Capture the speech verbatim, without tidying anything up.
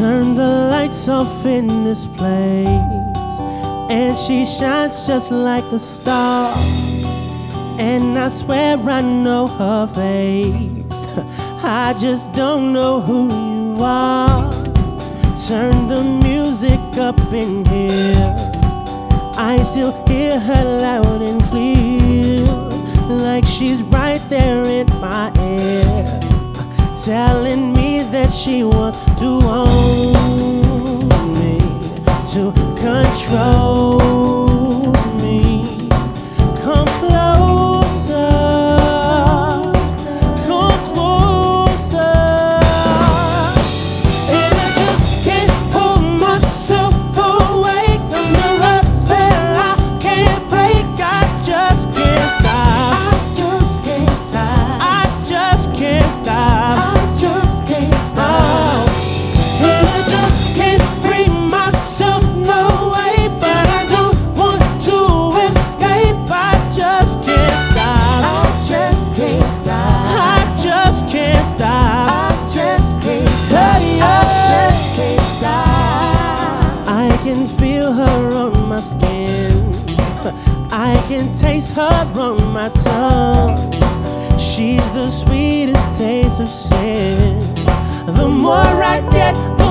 Turn the lights off in this place, and she shines just like a star. And I swear I know her face, I just don't know who you are. Turn the music up in here, I still hear her loud and clear, like she's right there in my ear, telling me that she wants to own me, to control me. Come closer, come closer, and I just can't pull myself away from the spell I can't break. I just can't stop. I just can't stop. I just can't stop. I just can't stop. And I just can't free myself, no way. But I don't want to escape. I just can't stop. I just can't stop. I just can't stop. I just can't stop. Hey, I yeah. just can't stop. I can feel her on my skin, I can taste her on my tongue. She's the sweetest taste of sin. The more I get, the